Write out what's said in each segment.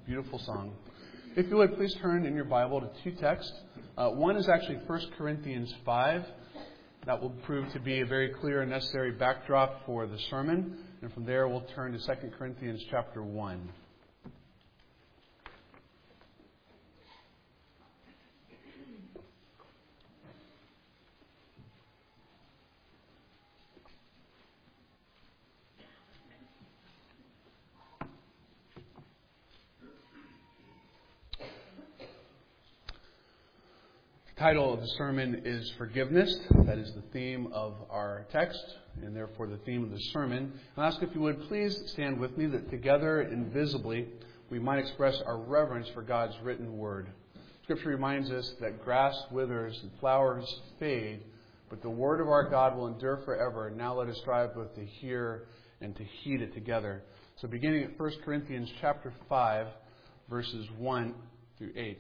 Beautiful song. If you would, please turn in your Bible to two texts. One is actually 1 Corinthians 5. That will prove to be a very clear and necessary backdrop for the sermon. And from there, we'll turn to 2 Corinthians chapter 1. The title of the sermon is Forgiveness. That is the theme of our text, and therefore the theme of the sermon. I'll ask if you would please stand with me that together and visibly we might express our reverence for God's written word. Scripture reminds us that grass withers and flowers fade, but the word of our God will endure forever. Now let us strive both to hear and to heed it together. So beginning at 1 Corinthians chapter 5, verses 1 through 8.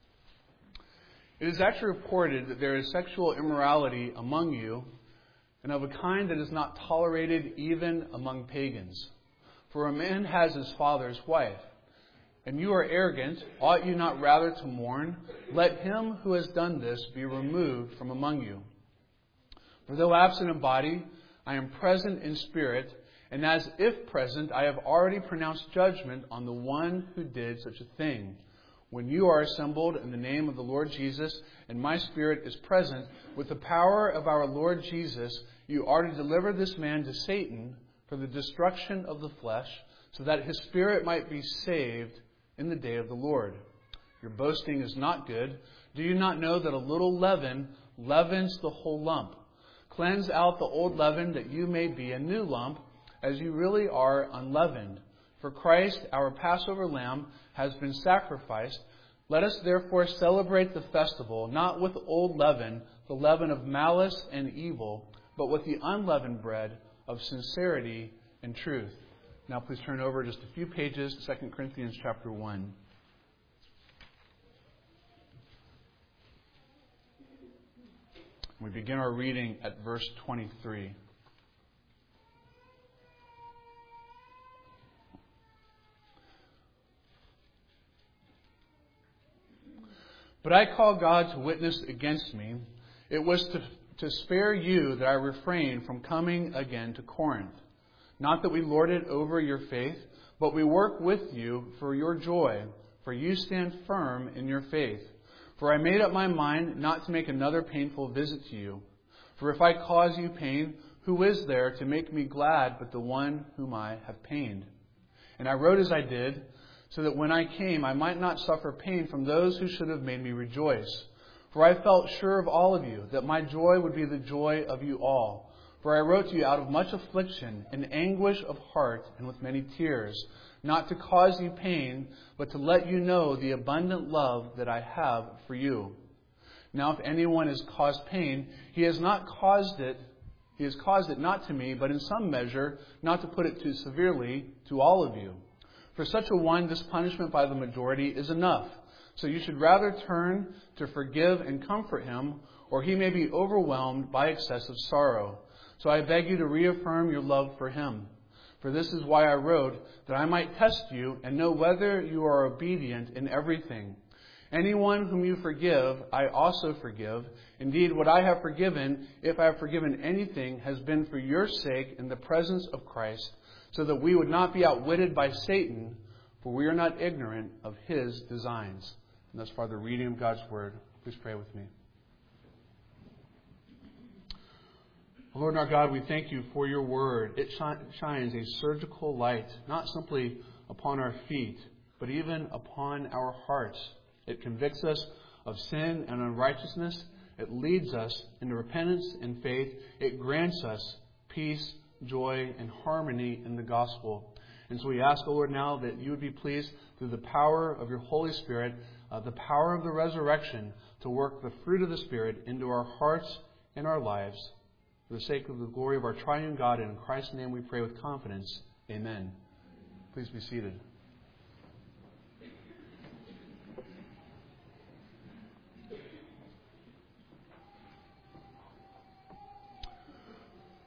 It is actually reported that there is sexual immorality among you, and of a kind that is not tolerated even among pagans. For a man has his father's wife. And you are arrogant. Ought you not rather to mourn? Let him who has done this be removed from among you. For though absent in body, I am present in spirit, and as if present, I have already pronounced judgment on the one who did such a thing. When you are assembled in the name of the Lord Jesus, and my spirit is present, with the power of our Lord Jesus, you are to deliver this man to Satan for the destruction of the flesh, so that his spirit might be saved in the day of the Lord. Your boasting is not good. Do you not know that a little leaven leavens the whole lump? Cleanse out the old leaven, that you may be a new lump, as you really are unleavened. For Christ, our Passover lamb, has been sacrificed. Let us therefore celebrate the festival, not with old leaven, the leaven of malice and evil, but with the unleavened bread of sincerity and truth. Now please turn over just a few pages to 2 Corinthians chapter 1. We begin our reading at verse 23. But I call God to witness against me. It was to spare you that I refrained from coming again to Corinth. Not that we lord it over your faith, but we work with you for your joy, for you stand firm in your faith. For I made up my mind not to make another painful visit to you. For if I cause you pain, who is there to make me glad but the one whom I have pained? And I wrote as I did, so that when I came, I might not suffer pain from those who should have made me rejoice. For I felt sure of all of you, that my joy would be the joy of you all. For I wrote to you out of much affliction and anguish of heart and with many tears, not to cause you pain, but to let you know the abundant love that I have for you. Now if anyone has caused pain, he has caused it not to me, but in some measure, not to put it too severely, to all of you. For such a one, this punishment by the majority is enough. So you should rather turn to forgive and comfort him, or he may be overwhelmed by excessive sorrow. So I beg you to reaffirm your love for him. For this is why I wrote, that I might test you and know whether you are obedient in everything. Anyone whom you forgive, I also forgive. Indeed, what I have forgiven, if I have forgiven anything, has been for your sake in the presence of Christ, so that we would not be outwitted by Satan, for we are not ignorant of his designs. And thus far the reading of God's word. Please pray with me. Lord our God, we thank you for your word. It shines a surgical light, not simply upon our feet, but even upon our hearts. It convicts us of sin and unrighteousness. It leads us into repentance and faith. It grants us peace, joy, and harmony in the gospel. And so we ask, O Lord, now that you would be pleased through the power of your Holy Spirit, the power of the resurrection, to work the fruit of the Spirit into our hearts and our lives. For the sake of the glory of our triune God, and in Christ's name we pray with confidence. Amen. Please be seated.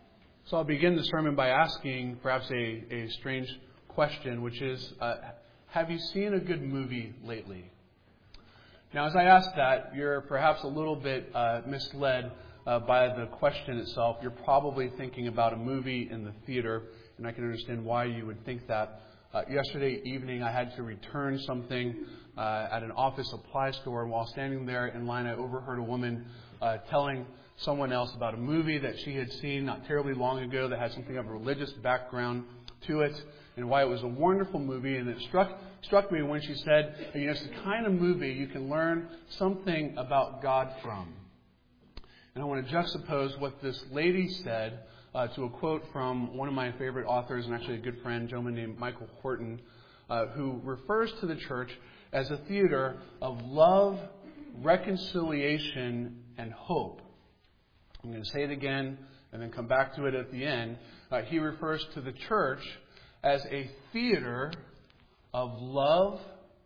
So I'll begin the sermon by asking perhaps a strange question, which is, have you seen a good movie lately? Now, as I ask that, you're perhaps a little bit misled by the question itself. You're probably thinking about a movie in the theater, and I can understand why you would think that. Yesterday evening, I had to return something at an office supply store, and while standing there in line, I overheard a woman telling someone else about a movie that she had seen not terribly long ago that had something of a religious background to it, and why it was a wonderful movie. And it struck me when she said, it's the kind of movie you can learn something about God from. And I want to juxtapose what this lady said to a quote from one of my favorite authors and actually a good friend, a gentleman named Michael Horton, who refers to the church as a theater of love, reconciliation, and hope. I'm going to say it again and then come back to it at the end. He refers to the church as a theater of love,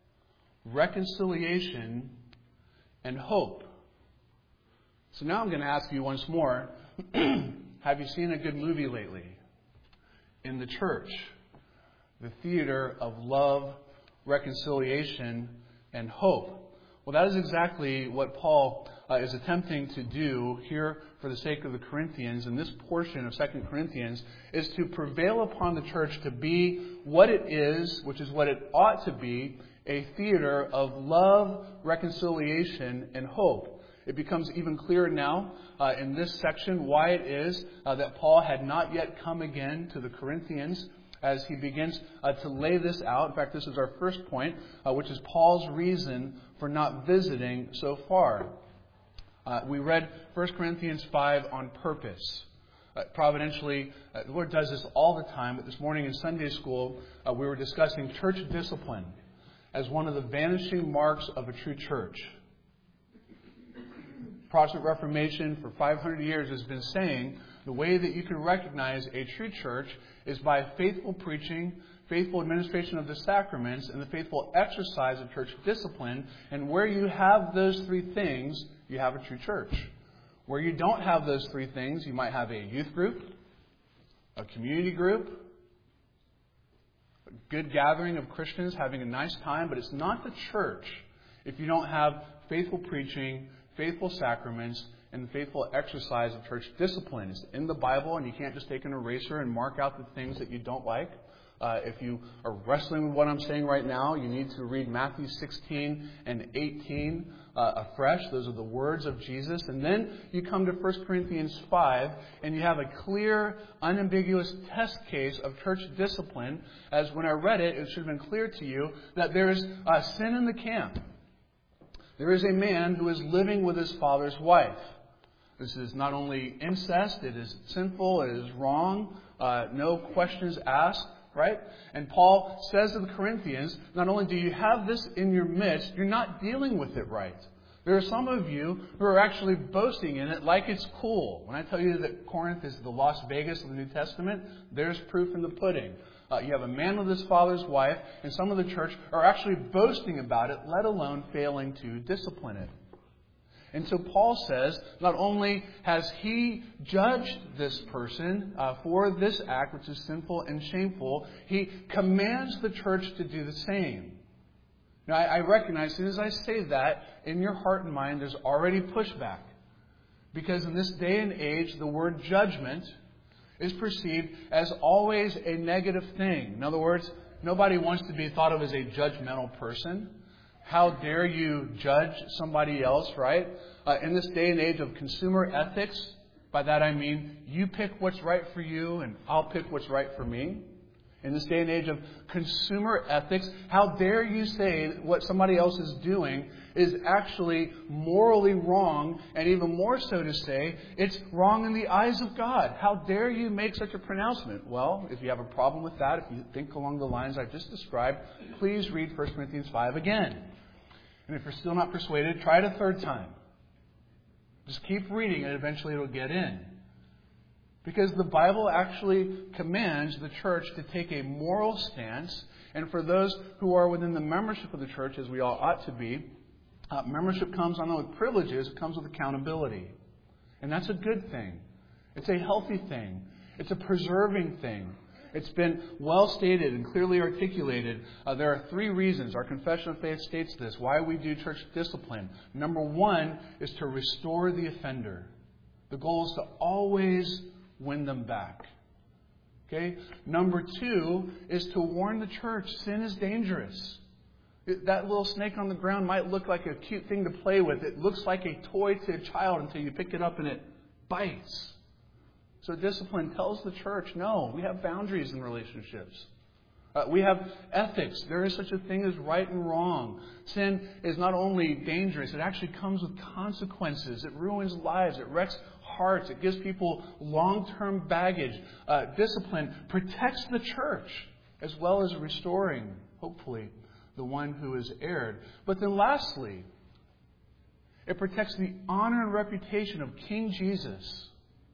reconciliation, and hope. So now I'm going to ask you once more, have you seen a good movie lately? In the church, the theater of love, reconciliation, and hope. Well, that is exactly what Paul is attempting to do here for the sake of the Corinthians. And this portion of 2 Corinthians is to prevail upon the church to be what it is, which is what it ought to be, a theater of love, reconciliation, and hope. It becomes even clearer now in this section why it is that Paul had not yet come again to the Corinthians as he begins to lay this out. In fact, this is our first point, which is Paul's reason for not visiting so far. We read 1 Corinthians 5 on purpose. Providentially, the Lord does this all the time, but this morning in Sunday school, we were discussing church discipline as one of the vanishing marks of a true church. Protestant Reformation for 500 years has been saying the way that you can recognize a true church is by faithful preaching, faithful administration of the sacraments, and the faithful exercise of church discipline. And where you have those three things, you have a true church. Where you don't have those three things, you might have a youth group, a community group, a good gathering of Christians having a nice time, but it's not the church if you don't have faithful preaching, faithful sacraments, and the faithful exercise of church discipline. It's in the Bible, and you can't just take an eraser and mark out the things that you don't like. If you are wrestling with what I'm saying right now, you need to read Matthew 16 and 18 afresh. Those are the words of Jesus. And then you come to 1 Corinthians 5, and you have a clear, unambiguous test case of church discipline. As when I read it, it should have been clear to you that there is sin in the camp. There is a man who is living with his father's wife. This is not only incest, it is sinful, it is wrong, no questions asked, right? And Paul says to the Corinthians, not only do you have this in your midst, you're not dealing with it right. There are some of you who are actually boasting in it like it's cool. When I tell you that Corinth is the Las Vegas of the New Testament, there's proof in the pudding. You have a man with his father's wife, and some of the church are actually boasting about it, let alone failing to discipline it. And so Paul says, not only has he judged this person for this act, which is sinful and shameful, he commands the church to do the same. Now, I recognize, as soon as I say that, in your heart and mind, there's already pushback. Because in this day and age, the word judgment is perceived as always a negative thing. In other words, nobody wants to be thought of as a judgmental person. How dare you judge somebody else, right? In this day and age of consumer ethics, by that I mean you pick what's right for you and I'll pick what's right for me. In this day and age of consumer ethics, how dare you say what somebody else is doing is actually morally wrong, and even more so to say, it's wrong in the eyes of God. How dare you make such a pronouncement? Well, if you have a problem with that, if you think along the lines I've just described, please read 1 Corinthians 5 again. And if you're still not persuaded, try it a third time. Just keep reading and eventually it'll get in. Because the Bible actually commands the church to take a moral stance. And for those who are within the membership of the church, as we all ought to be, membership comes not only with privileges, it comes with accountability. And that's a good thing. It's a healthy thing. It's a preserving thing. It's been well stated and clearly articulated. There are 3 reasons. Our confession of faith states this, why we do church discipline. Number 1 is to restore the offender. The goal is to always win them back. Okay? Number 2 is to warn the church. Sin is dangerous. That little snake on the ground might look like a cute thing to play with. It looks like a toy to a child until you pick it up and it bites. So discipline tells the church, no, we have boundaries in relationships. We have ethics. There is such a thing as right and wrong. Sin is not only dangerous, it actually comes with consequences. It ruins lives. It wrecks hearts. It gives people long-term baggage. Discipline protects the church as well as restoring, hopefully, the one who is erred. But then lastly, it protects the honor and reputation of King Jesus.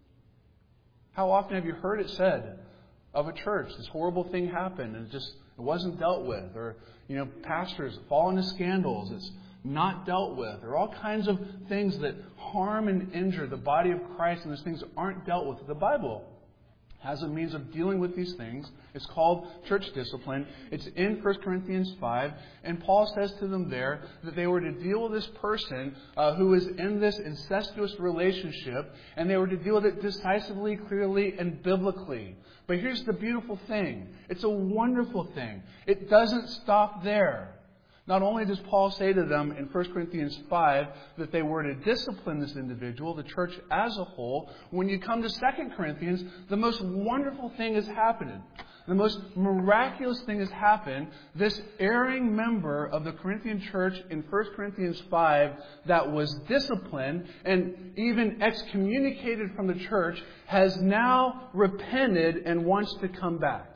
How often have you heard it said of a church, this horrible thing happened and it wasn't dealt with? Or, pastors fall into scandals, it's not dealt with. There are all kinds of things that harm and injure the body of Christ, and those things aren't dealt with. The Bible has a means of dealing with these things. It's called church discipline. It's in 1 Corinthians 5. And Paul says to them there that they were to deal with this person who is in this incestuous relationship. And they were to deal with it decisively, clearly, and biblically. But here's the beautiful thing. It's a wonderful thing. It doesn't stop there. Not only does Paul say to them in 1 Corinthians 5 that they were to discipline this individual, the church as a whole, when you come to 2 Corinthians, the most wonderful thing has happened. The most miraculous thing has happened. This erring member of the Corinthian church in 1 Corinthians 5 that was disciplined and even excommunicated from the church has now repented and wants to come back.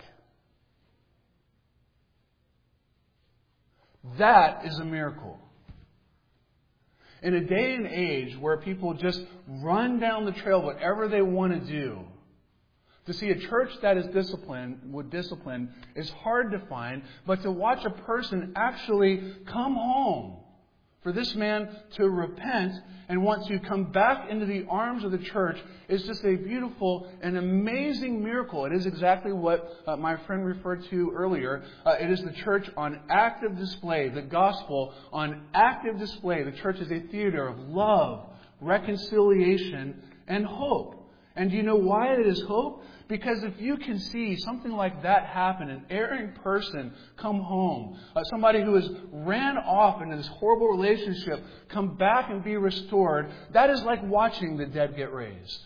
That is a miracle. In a day and age where people just run down the trail whatever they want to do, to see a church that is disciplined is hard to find, but to watch a person actually come home, for this man to repent and want to come back into the arms of the church is just a beautiful and amazing miracle. It is exactly what my friend referred to earlier. It is the church on active display, the gospel on active display. The church is a theater of love, reconciliation, and hope. And do you know why it is hope? Because if you can see something like that happen, an erring person come home, somebody who has ran off into this horrible relationship come back and be restored, that is like watching the dead get raised.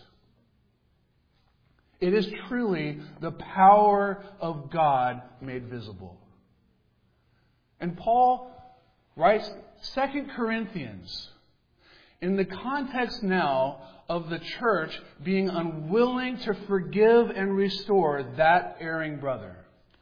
It is truly the power of God made visible. And Paul writes 2 Corinthians in the context now of the church being unwilling to forgive and restore that erring brother.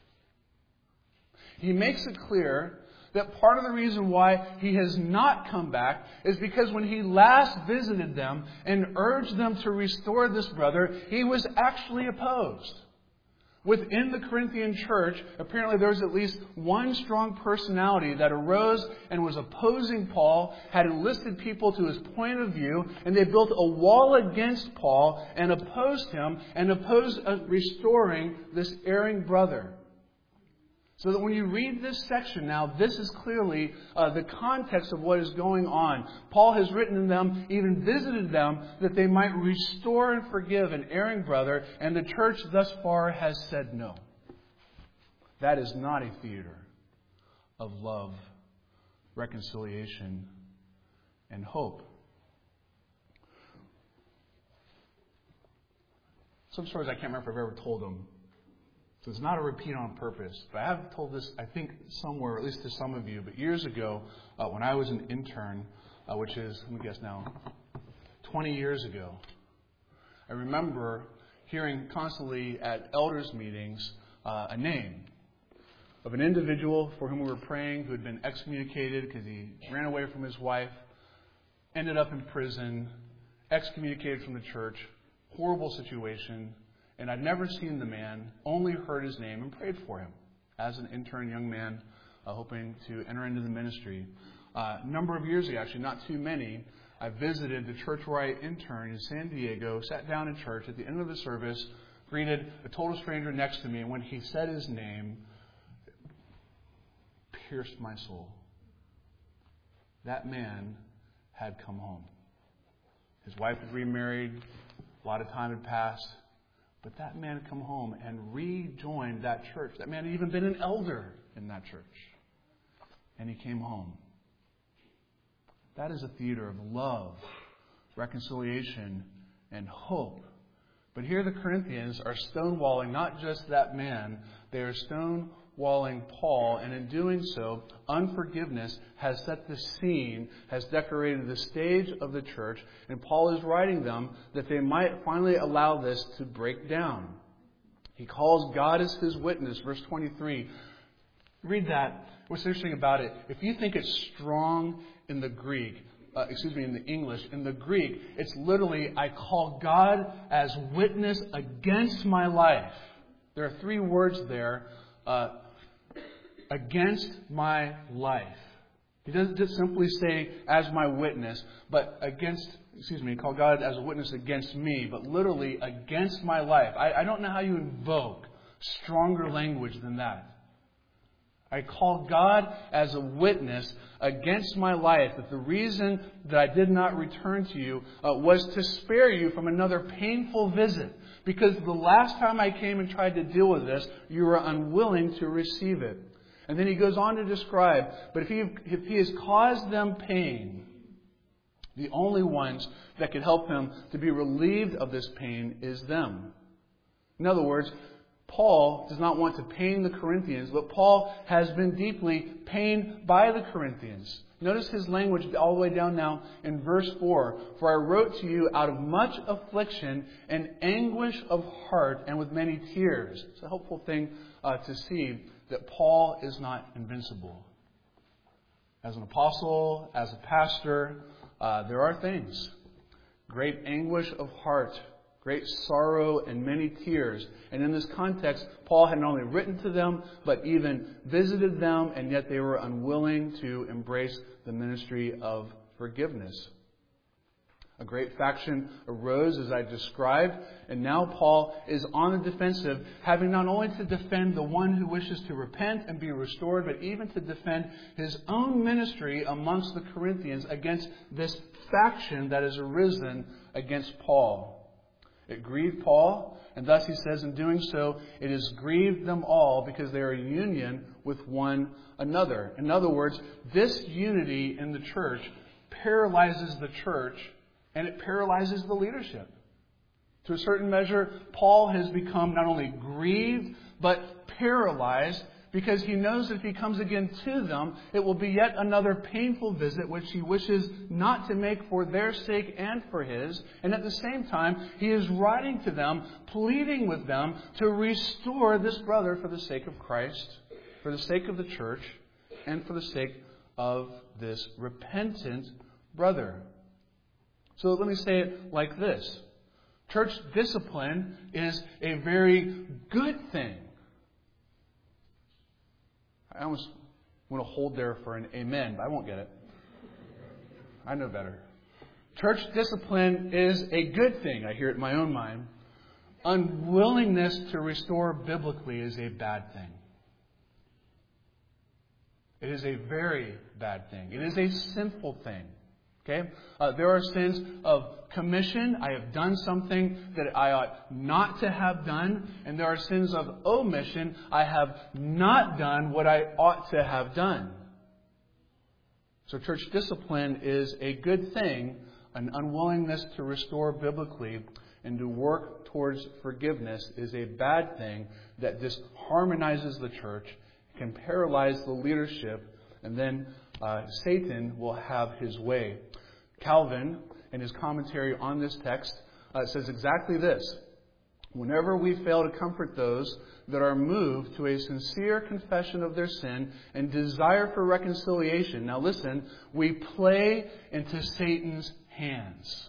He makes it clear that part of the reason why he has not come back is because when he last visited them and urged them to restore this brother, he was actually opposed. Within the Corinthian church, apparently there was at least one strong personality that arose and was opposing Paul, had enlisted people to his point of view, and they built a wall against Paul and opposed him and opposed restoring this erring brother. So that when you read this section now, this is clearly the context of what is going on. Paul has written to them, even visited them, that they might restore and forgive an erring brother, and the church thus far has said no. That is not a theater of love, reconciliation, and hope. Some stories I can't remember if I've ever told them. So it's not a repeat on purpose. But I have told this, I think, somewhere, at least to some of you. But years ago, when I was an intern, which is, let me guess now, 20 years ago, I remember hearing constantly at elders' meetings a name of an individual for whom we were praying who had been excommunicated because he ran away from his wife, ended up in prison, excommunicated from the church, horrible situation. And I'd never seen the man, only heard his name and prayed for him as an intern young man hoping to enter into the ministry. A number of years ago, actually not too many, I visited the church where I interned in San Diego, sat down in church at the end of the service, greeted a total stranger next to me, and when he said his name, it pierced my soul. That man had come home. His wife had remarried, a lot of time had passed, but that man had come home and rejoined that church. That man had even been an elder in that church. And he came home. That is a theater of love, reconciliation, and hope. But here the Corinthians are stonewalling not just that man, they are stonewalling Paul, and in doing so, unforgiveness has set the scene, has decorated the stage of the church, and Paul is writing them that they might finally allow this to break down. He calls God as his witness, verse 23. Read that. What's interesting about it, if you think it's strong in the Greek, in the English, in the Greek, it's literally, I call God as witness against my life. There are 3 words there, against my life. He doesn't just simply say, as my witness, but call God as a witness against me, but literally against my life. I don't know how you invoke stronger language than that. I call God as a witness against my life that the reason that I did not return to you was to spare you from another painful visit. Because the last time I came and tried to deal with this, you were unwilling to receive it. And then he goes on to describe, but if he has caused them pain, the only ones that could help him to be relieved of this pain is them. In other words, Paul does not want to pain the Corinthians, but Paul has been deeply pained by the Corinthians. Notice his language all the way down now in verse 4. For I wrote to you out of much affliction and anguish of heart and with many tears. It's a helpful thing to see that Paul is not invincible. As an apostle, as a pastor, there are things. Great anguish of heart, great sorrow and many tears. And in this context, Paul had not only written to them, but even visited them, and yet they were unwilling to embrace the ministry of forgiveness. A great faction arose, as I described, and now Paul is on the defensive, having not only to defend the one who wishes to repent and be restored, but even to defend his own ministry amongst the Corinthians against this faction that has arisen against Paul. It grieved Paul, and thus he says, in doing so, it has grieved them all because they are in union with one another. In other words, this unity in the church paralyzes the church, and it paralyzes the leadership. To a certain measure, Paul has become not only grieved, but paralyzed, because he knows that if he comes again to them, it will be yet another painful visit which he wishes not to make for their sake and for his. And at the same time, he is writing to them, pleading with them to restore this brother for the sake of Christ, for the sake of the church, and for the sake of this repentant brother. So let me say it like this. Church discipline is a very good thing. I almost want to hold there for an amen, but I won't get it. I know better. Church discipline is a good thing. I hear it in my own mind. Unwillingness to restore biblically is a bad thing. It is a very bad thing. It is a sinful thing. Okay? There are sins of commission. I have done something that I ought not to have done. And there are sins of omission. I have not done what I ought to have done. So church discipline is a good thing. An unwillingness to restore biblically and to work towards forgiveness is a bad thing that disharmonizes the church, can paralyze the leadership, and then Satan will have his way. Calvin, in his commentary on this text, says exactly this. Whenever we fail to comfort those that are moved to a sincere confession of their sin and desire for reconciliation, now listen, we play into Satan's hands.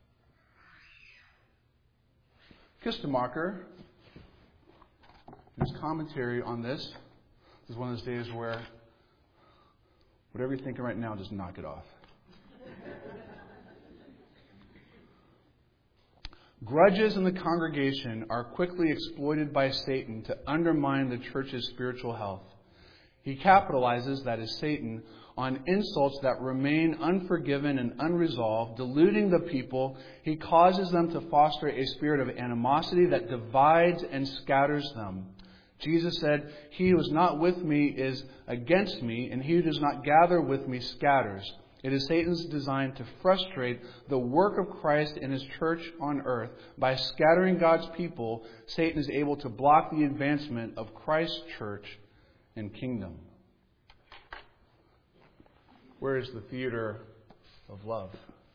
Kistemacher, in his commentary on this is one of those days where whatever you're thinking right now, just knock it off. Grudges in the congregation are quickly exploited by Satan to undermine the church's spiritual health. He capitalizes, that is Satan, on insults that remain unforgiven and unresolved, deluding the people. He causes them to foster a spirit of animosity that divides and scatters them. Jesus said, "He who is not with me is against me, and he who does not gather with me scatters." It is Satan's design to frustrate the work of Christ in His church on earth. By scattering God's people, Satan is able to block the advancement of Christ's church and kingdom. Where is the theater of love?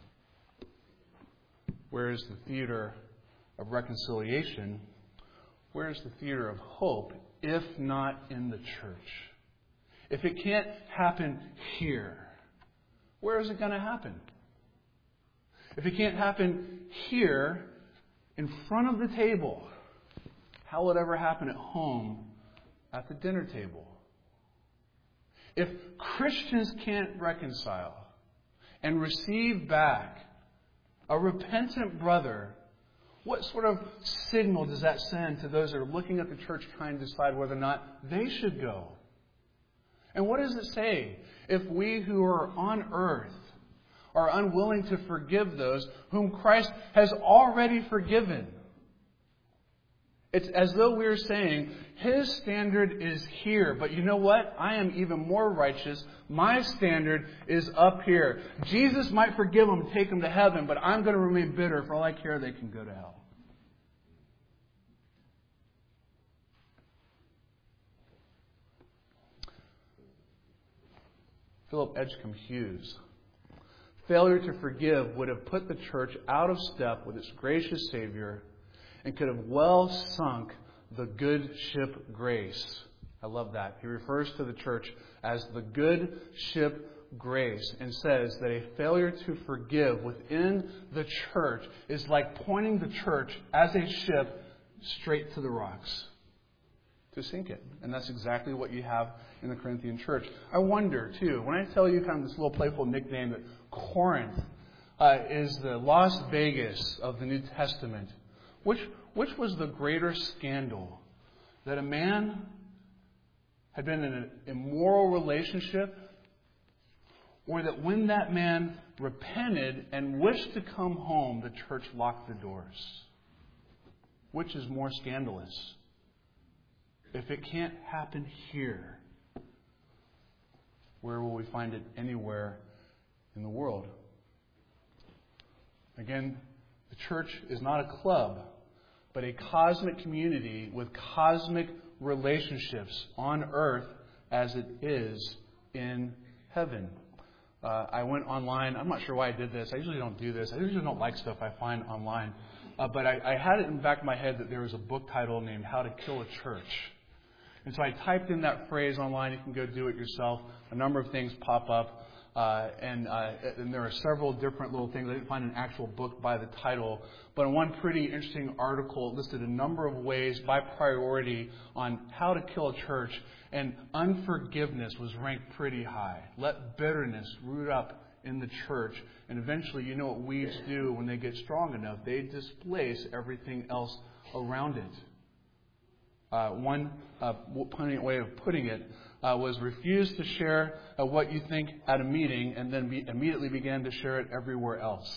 Where is the theater of reconciliation? Where is the theater of hope, if not in the church? If it can't happen here, where is it going to happen? If it can't happen here, in front of the table, how will it ever happen at home, at the dinner table? If Christians can't reconcile and receive back a repentant brother, what sort of signal does that send to those that are looking at the church trying to decide whether or not they should go? And what does it say if we who are on earth are unwilling to forgive those whom Christ has already forgiven? It's as though we're saying, His standard is here, but you know what? I am even more righteous. My standard is up here. Jesus might forgive them, take them to heaven, but I'm going to remain bitter. For all I care, they can go to hell. Philip Edgecombe Hughes. Failure to forgive would have put the church out of step with its gracious Savior and could have well sunk the good ship Grace. I love that. He refers to the church as the good ship Grace and says that a failure to forgive within the church is like pointing the church as a ship straight to the rocks, to sink it. And that's exactly what you have in the Corinthian church. I wonder, too, when I tell you kind of this little playful nickname that Corinth is the Las Vegas of the New Testament, which was the greater scandal? That a man had been in an immoral relationship, or that when that man repented and wished to come home, the church locked the doors? Which is more scandalous? If it can't happen here, where will we find it anywhere in the world? Again, the church is not a club, but a cosmic community with cosmic relationships on earth as it is in heaven. I went online. I'm not sure why I did this. I usually don't do this. I usually don't like stuff I find online. But I had it in the back of my head that there was a book title named How to Kill a Church. And so I typed in that phrase online. You can go do it yourself. A number of things pop up. And there are several different little things. I didn't find an actual book by the title. But in one pretty interesting article, it listed a number of ways by priority on how to kill a church. And unforgiveness was ranked pretty high. Let bitterness root up in the church. And eventually, you know what weeds do when they get strong enough? They displace everything else around it. One poignant way of putting it was refuse to share what you think at a meeting and then immediately began to share it everywhere else.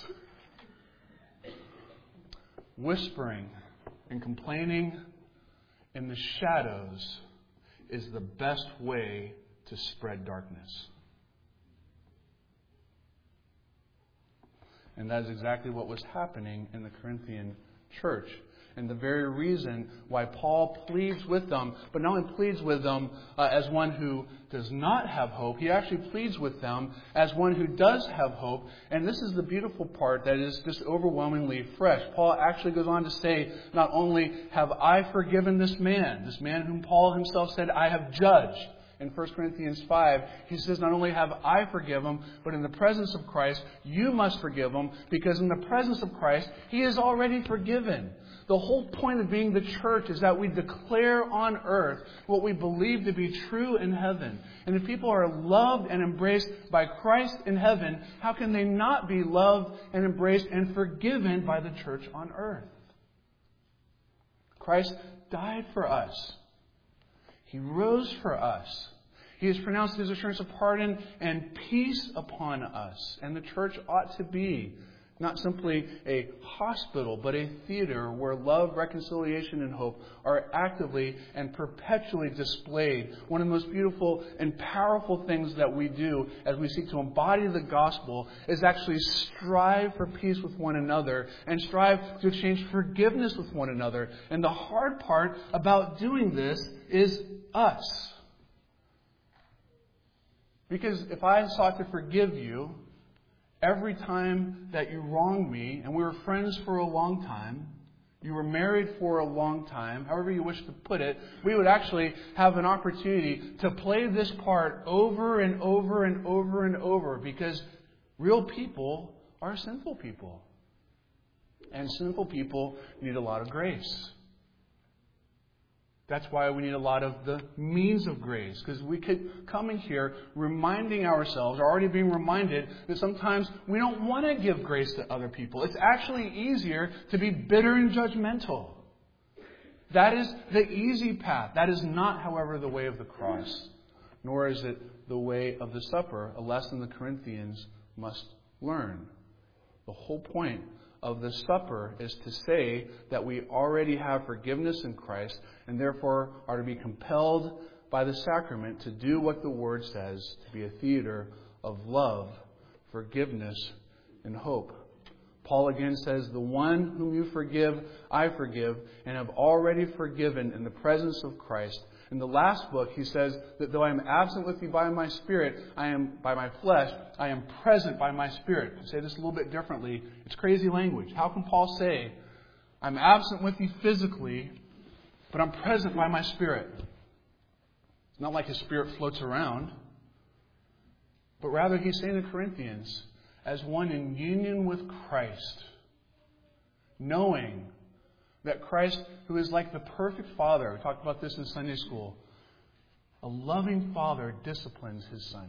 Whispering and complaining in the shadows is the best way to spread darkness. And that is exactly what was happening in the Corinthian church. And the very reason why Paul pleads with them, but not only pleads with them as one who does not have hope, he actually pleads with them as one who does have hope. And this is the beautiful part that is just overwhelmingly fresh. Paul actually goes on to say, not only have I forgiven this man whom Paul himself said, I have judged. In 1 Corinthians 5, he says, not only have I forgiven him, but in the presence of Christ, you must forgive him, because in the presence of Christ, he is already forgiven. The whole point of being the church is that we declare on earth what we believe to be true in heaven. And if people are loved and embraced by Christ in heaven, how can they not be loved and embraced and forgiven by the church on earth? Christ died for us. He rose for us. He has pronounced His assurance of pardon and peace upon us. And the church ought to be not simply a hospital, but a theater where love, reconciliation, and hope are actively and perpetually displayed. One of the most beautiful and powerful things that we do as we seek to embody the gospel is actually strive for peace with one another and strive to exchange forgiveness with one another. And the hard part about doing this is us. Because if I sought to forgive you every time that you wronged me, and we were friends for a long time, you were married for a long time, however you wish to put it, we would actually have an opportunity to play this part over and over and over and over, because real people are sinful people. And sinful people need a lot of grace. That's why we need a lot of the means of grace. Because we could come in here reminding ourselves, or already being reminded, that sometimes we don't want to give grace to other people. It's actually easier to be bitter and judgmental. That is the easy path. That is not, however, the way of the cross. Nor is it the way of the supper, a lesson the Corinthians must learn. The whole point of the supper is to say that we already have forgiveness in Christ and therefore are to be compelled by the sacrament to do what the Word says, to be a theater of love, forgiveness, and hope. Paul again says, "The one whom you forgive, I forgive, and have already forgiven in the presence of Christ." In the last book, he says that though I am absent with you by my spirit, by my flesh, I am present by my spirit. To say this a little bit differently, it's crazy language. How can Paul say, I'm absent with you physically, but I'm present by my spirit? It's not like his spirit floats around. But rather, he's saying to Corinthians, as one in union with Christ, knowing that Christ, who is like the perfect Father, we talked about this in Sunday school, a loving Father disciplines His Son.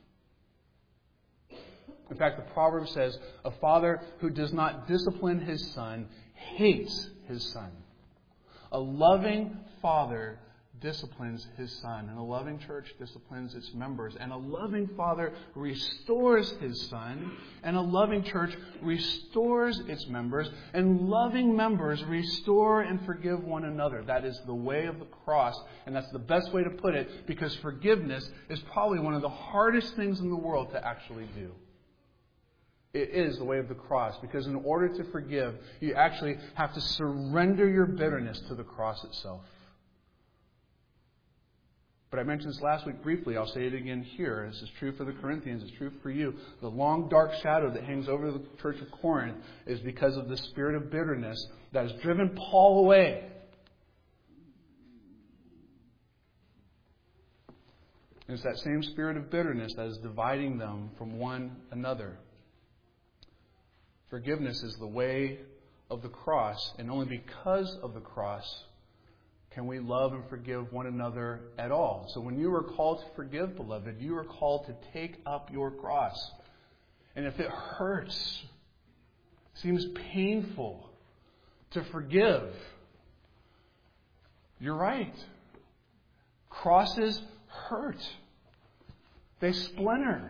In fact, the proverb says, a father who does not discipline his son hates his son. A loving Father disciplines His Son, and a loving church disciplines its members, and a loving Father restores His Son, and a loving church restores its members, and loving members restore and forgive one another. That is the way of the cross, and that's the best way to put it, because forgiveness is probably one of the hardest things in the world to actually do. It is the way of the cross, because in order to forgive, you actually have to surrender your bitterness to the cross itself. But I mentioned this last week briefly. I'll say it again here. This is true for the Corinthians. It's true for you. The long, dark shadow that hangs over the church of Corinth is because of the spirit of bitterness that has driven Paul away. And it's that same spirit of bitterness that is dividing them from one another. Forgiveness is the way of the cross, and only because of the cross can we love and forgive one another at all. So when you are called to forgive, beloved, you are called to take up your cross. And if it hurts, seems painful to forgive, you're right. Crosses hurt. They splinter.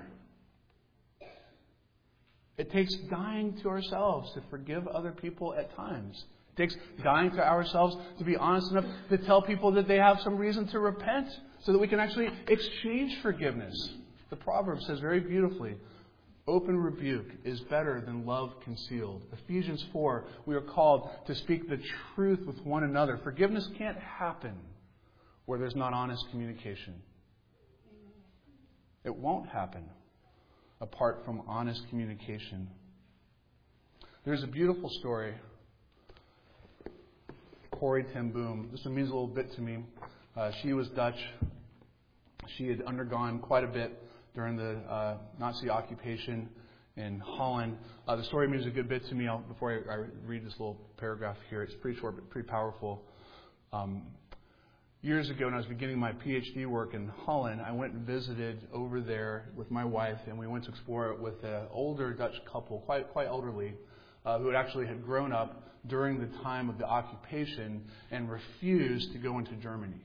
It takes dying to ourselves to forgive other people at times. It takes dying to ourselves to be honest enough to tell people that they have some reason to repent so that we can actually exchange forgiveness. The proverb says very beautifully, open rebuke is better than love concealed. Ephesians 4, we are called to speak the truth with one another. Forgiveness can't happen where there's not honest communication. It won't happen apart from honest communication. There's a beautiful story. Corrie ten Boom. This one means a little bit to me. She was Dutch. She had undergone quite a bit during the Nazi occupation in Holland. The story means a good bit to me. Before I read this little paragraph here, it's pretty short but pretty powerful. Years ago, when I was beginning my PhD work in Holland, I went and visited over there with my wife, and we went to explore it with an older Dutch couple, quite elderly. who had grown up during the time of the occupation and refused to go into Germany.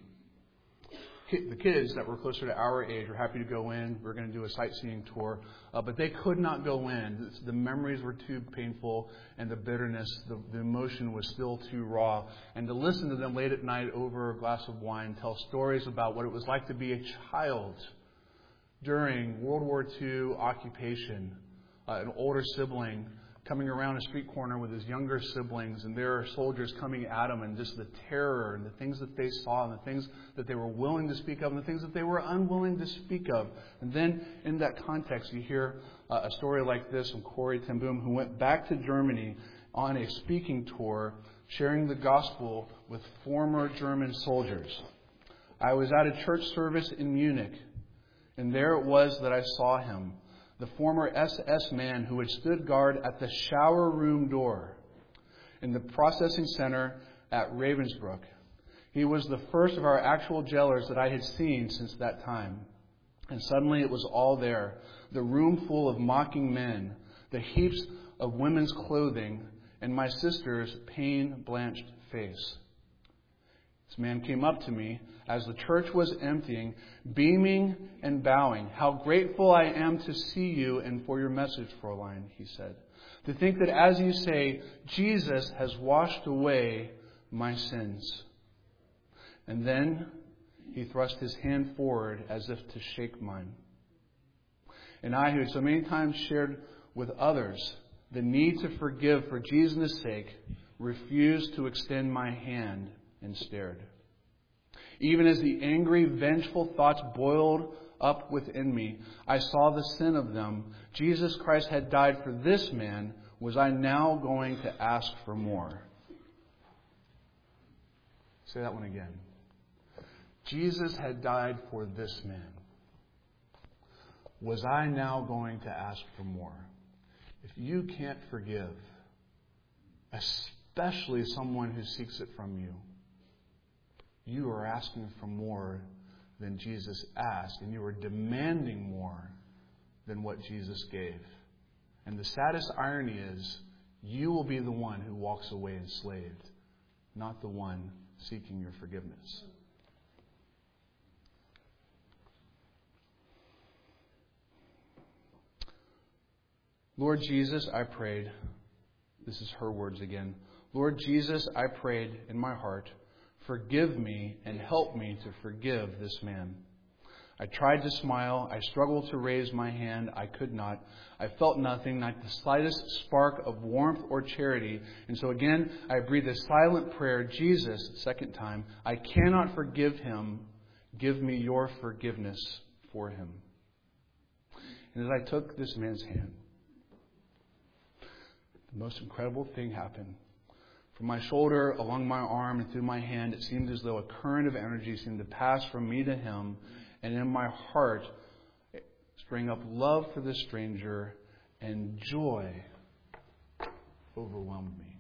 The kids that were closer to our age were happy to go in. We're going to do a sightseeing tour. But they could not go in. The memories were too painful, and the bitterness, the emotion was still too raw. And to listen to them late at night over a glass of wine tell stories about what it was like to be a child during World War II occupation, an older sibling coming around a street corner with his younger siblings, and there are soldiers coming at him, and just the terror and the things that they saw and the things that they were willing to speak of and the things that they were unwilling to speak of. And then in that context, you hear a story like this from Corrie ten Boom, who went back to Germany on a speaking tour, sharing the gospel with former German soldiers. I was at a church service in Munich, and there it was that I saw him, the former SS man who had stood guard at the shower room door in the processing center at Ravensbrück. He was the first of our actual jailers that I had seen since that time. And suddenly it was all there. The room full of mocking men, the heaps of women's clothing, and my sister's pain-blanched face. This man came up to me as the church was emptying, beaming and bowing. "How grateful I am to see you and for your message, Fräulein," he said. "To think that as you say, Jesus has washed away my sins." And then he thrust his hand forward as if to shake mine. And I, who had so many times shared with others the need to forgive for Jesus' sake, refused to extend my hand and stared. Even as the angry, vengeful thoughts boiled up within me, I saw the sin of them. Jesus Christ had died for this man. Was I now going to ask for more? Say that one again. Jesus had died for this man. Was I now going to ask for more? If you can't forgive, especially someone who seeks it from you, you are asking for more than Jesus asked, and you are demanding more than what Jesus gave. And the saddest irony is, you will be the one who walks away enslaved, not the one seeking your forgiveness. Lord Jesus, I prayed. This is her words again. Lord Jesus, I prayed in my heart, forgive me and help me to forgive this man. I tried to smile. I struggled to raise my hand. I could not. I felt nothing, not the slightest spark of warmth or charity. And so again, I breathed a silent prayer. Jesus, second time, I cannot forgive him. Give me your forgiveness for him. And as I took this man's hand, the most incredible thing happened. From my shoulder, along my arm, and through my hand, it seemed as though a current of energy seemed to pass from me to him. And in my heart sprang up love for this stranger, and joy overwhelmed me.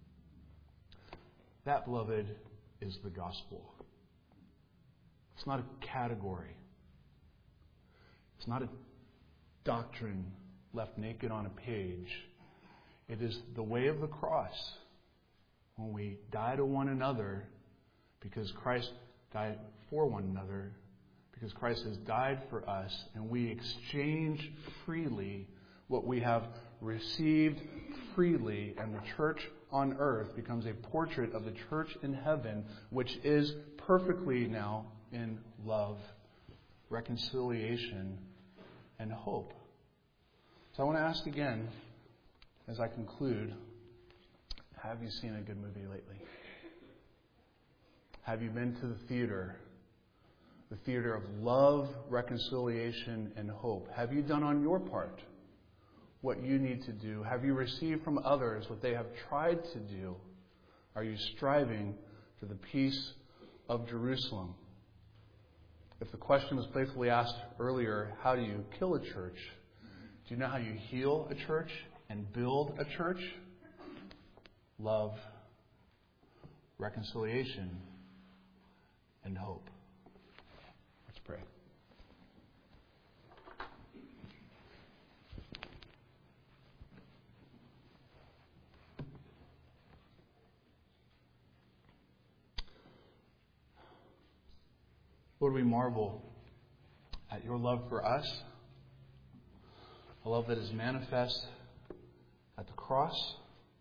That, beloved, is the gospel. It's not a category. It's not a doctrine left naked on a page. It is the way of the cross. When we die to one another because Christ died for one another, because Christ has died for us, and we exchange freely what we have received freely, and the church on earth becomes a portrait of the church in heaven, which is perfectly now in love, reconciliation, and hope. So I want to ask again, as I conclude, have you seen a good movie lately? Have you been to the theater of love, reconciliation, and hope? Have you done on your part what you need to do? Have you received from others what they have tried to do? Are you striving for the peace of Jerusalem? If the question was playfully asked earlier, how do you kill a church? Do you know how you heal a church and build a church? Love, reconciliation, and hope. Let's pray. Lord, we marvel at your love for us, a love that is manifest at the cross,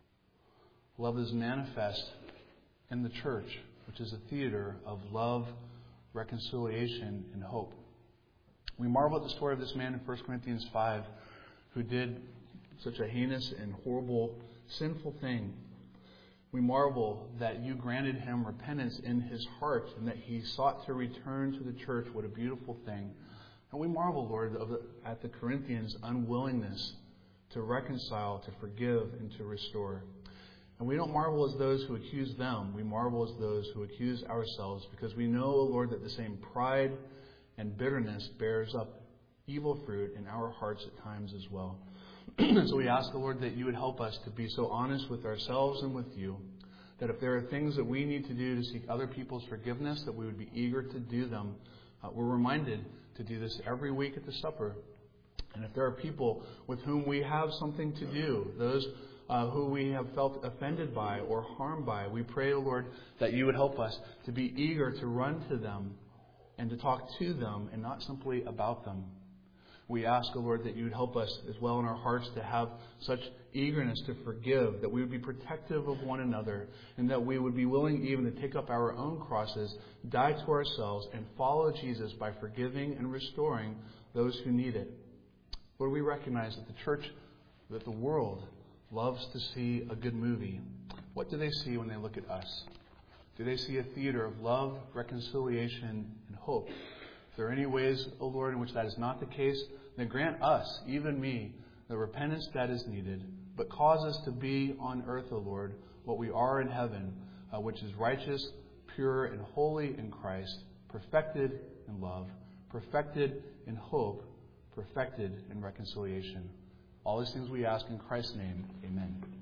a love that is manifest in the church, which is a theater of love, reconciliation, and hope. We marvel at the story of this man in 1 Corinthians 5 who did such a heinous and horrible, sinful thing. We marvel that you granted him repentance in his heart and that he sought to return to the church. What a beautiful thing. And we marvel, Lord, at the Corinthians' unwillingness to reconcile, to forgive, and to restore. And we don't marvel as those who accuse them. We marvel as those who accuse ourselves, because we know, O Lord, that the same pride and bitterness bears up evil fruit in our hearts at times as well. So we ask, the Lord, that you would help us to be so honest with ourselves and with you, that if there are things that we need to do to seek other people's forgiveness, that we would be eager to do them. We're reminded to do this every week at the supper. And if there are people with whom we have something to do, those who we have felt offended by or harmed by, we pray, Lord, that you would help us to be eager to run to them and to talk to them and not simply about them. We ask, O Lord, that you would help us as well in our hearts to have such eagerness to forgive, that we would be protective of one another, and that we would be willing even to take up our own crosses, die to ourselves, and follow Jesus by forgiving and restoring those who need it. Lord, we recognize that the church, that the world loves to see a good movie. What do they see when they look at us? Do they see a theater of love, reconciliation, and hope? If there are any ways, O Lord, in which that is not the case, then grant us, even me, the repentance that is needed, but cause us to be on earth, O Lord, what we are in heaven, which is righteous, pure, and holy in Christ, perfected in love, perfected in hope, perfected in reconciliation. All these things we ask in Christ's name. Amen.